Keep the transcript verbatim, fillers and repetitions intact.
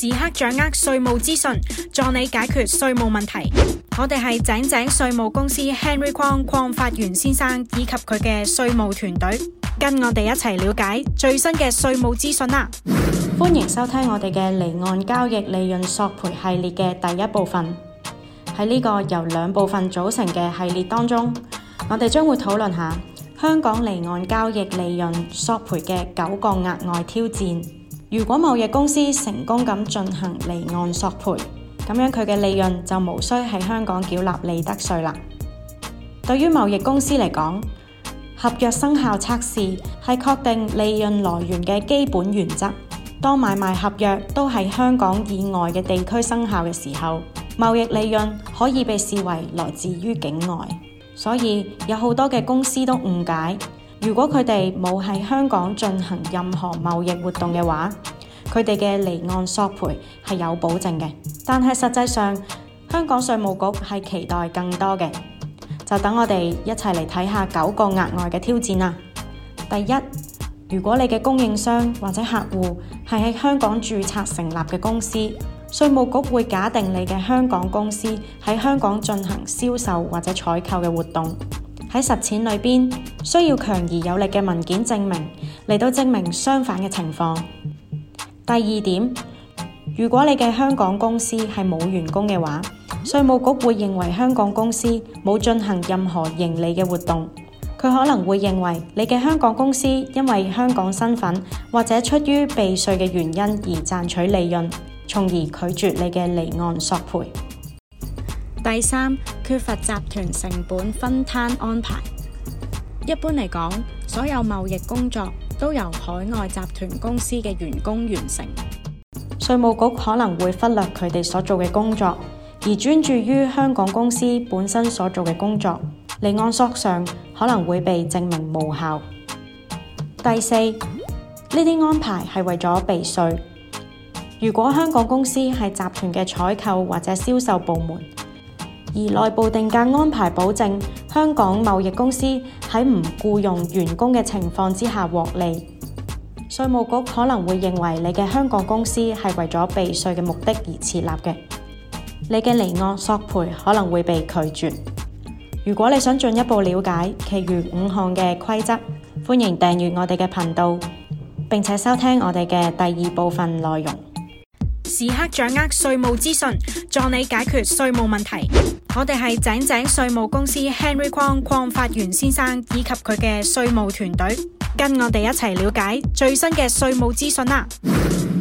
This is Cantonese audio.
時刻掌握稅務資訊，助你解決稅務問題。我哋係井井稅務公司 Henry Kwong 鄺發元先生以及佢嘅稅務團隊，跟我哋一齊了解最新嘅稅務資訊啦！ 歡迎收聽我哋嘅離岸交易利潤索賠系列嘅第一部分。喺呢個由兩部分組成嘅系列當中，我哋將會討論下香港離岸交易利潤索賠嘅九個額外挑戰。如果貿易公司成功咁進行離岸索賠，咁樣佢嘅利潤就無需喺香港繳納利得稅啦。對於貿易公司嚟講，合約生效測試係確定利潤來源嘅基本原則。當買賣合約都喺香港以外嘅地區生效嘅時候，貿易利潤可以被視為來自於境外。所以有好多嘅公司都誤解，如果佢哋冇喺香港進行任何貿易活動嘅話，佢哋嘅離岸索賠係有保證嘅。但係實際上，香港稅務局係期待更多嘅。就等我哋一齊嚟睇下九個額外嘅挑戰啦。第一，如果你嘅供應商或者客戶係喺香港註冊成立嘅公司，稅務局會假定你嘅香港公司喺香港進行銷售或者採購嘅活動。喺實踐裏邊，需要強而有力嘅文件證明嚟到證明相反嘅情況。第二點，如果你嘅香港公司係冇員工嘅話，稅務局會認為香港公司冇進行任何盈利嘅活動。佢可能會認為你嘅香港公司因為香港身份或者出於避稅嘅原因而賺取利潤，從而拒絕你嘅離岸索賠。 第三，缺乏集團成本分攤安排。一般嚟講，所有貿易工作都由海外集團公司嘅員工完成。 稅務局可能會忽略佢哋所做嘅工作，而專注於香港公司本身所做嘅工作，離岸索上可能會被證明無效。第四，呢啲安排係為咗避稅。如果香港公司係集團嘅採購或者銷售部門，而內部定價安排保證香港貿易公司喺唔僱用員工嘅情況之下獲利，稅務局可能會認為你嘅香港公司係為咗避稅嘅目的而設立嘅，你嘅離岸索賠可能會被拒絕。如果你想進一步了解其餘五項嘅規則，歡迎訂閱我哋嘅頻道，並且收聽我哋嘅第二部分內容。 時刻掌握稅務資訊，助你解決稅務問題。我哋係井井稅務公司 Henry Kwong 鄺發元先生以及佢嘅稅務團隊，跟我哋一齊了解最新嘅稅務資訊啦！